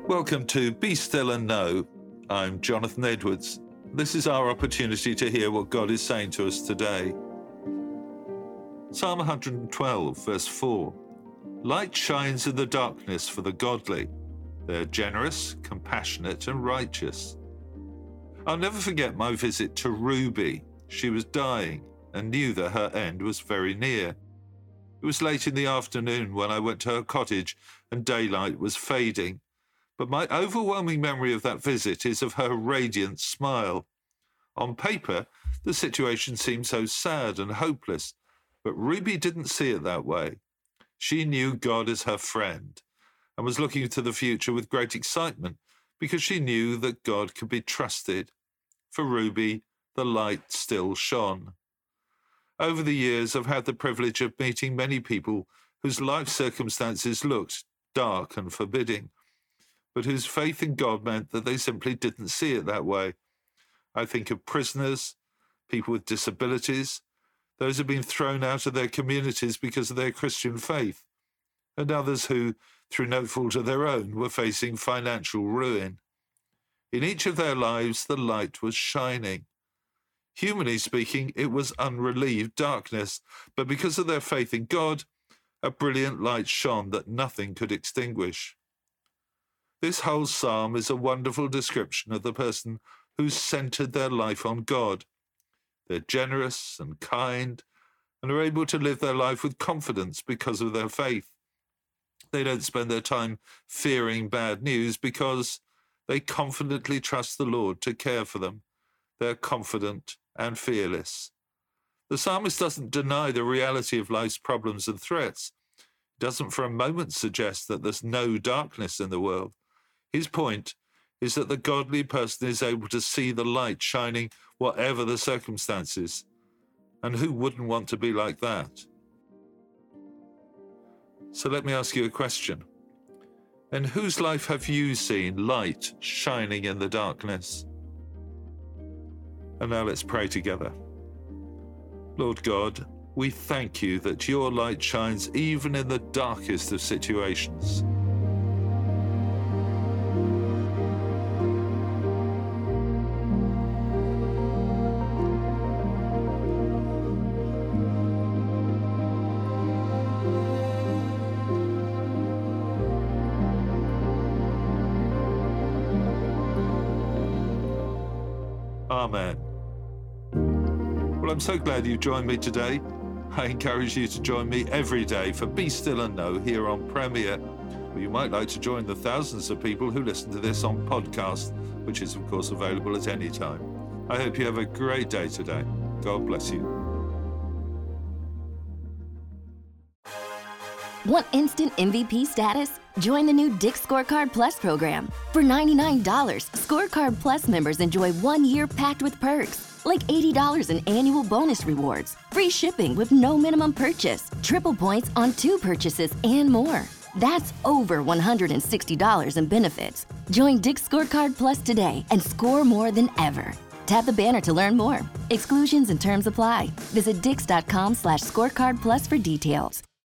Welcome to Be Still and Know. I'm Jonathan Edwards. This is our opportunity to hear what God is saying to us today. Psalm 112, verse 4. Light shines in the darkness for the godly. They're generous, compassionate, and righteous. I'll never forget my visit to Ruby. She was dying and knew that her end was very near. It was late in the afternoon when I went to her cottage and daylight was fading. But my overwhelming memory of that visit is of her radiant smile. On paper, the situation seemed so sad and hopeless, but Ruby didn't see it that way. She knew God as her friend and was looking to the future with great excitement because she knew that God could be trusted. For Ruby, the light still shone. Over the years, I've had the privilege of meeting many people whose life circumstances looked dark and forbidding, but whose faith in God meant that they simply didn't see it that way. I think of prisoners, people with disabilities, those who've been thrown out of their communities because of their Christian faith, and others who, through no fault of their own, were facing financial ruin. In each of their lives, the light was shining. Humanly speaking, it was unrelieved darkness, but because of their faith in God, a brilliant light shone that nothing could extinguish. This whole psalm is a wonderful description of the person who's centered their life on God. They're generous and kind and are able to live their life with confidence because of their faith. They don't spend their time fearing bad news because they confidently trust the Lord to care for them. They're confident and fearless. The psalmist doesn't deny the reality of life's problems and threats. He doesn't for a moment suggest that there's no darkness in the world. His point is that the godly person is able to see the light shining whatever the circumstances. And who wouldn't want to be like that? So let me ask you a question. In whose life have you seen light shining in the darkness? And now let's pray together. Lord God, we thank you that your light shines even in the darkest of situations. Amen. Well, I'm so glad you joined me today. I encourage you to join me every day for Be Still and Know here on Premier. Or you might like to join the thousands of people who listen to this on podcast, which is, of course, available at any time. I hope you have a great day today. God bless you. Want instant MVP status? Join the new Dick's Scorecard Plus program. For $99, Scorecard Plus members enjoy 1 year packed with perks, like $80 in annual bonus rewards, free shipping with no minimum purchase, triple points on 2 purchases, and more. That's over $160 in benefits. Join Dick's Scorecard Plus today and score more than ever. Tap the banner to learn more. Exclusions and terms apply. Visit dix.com/scorecard plus for details.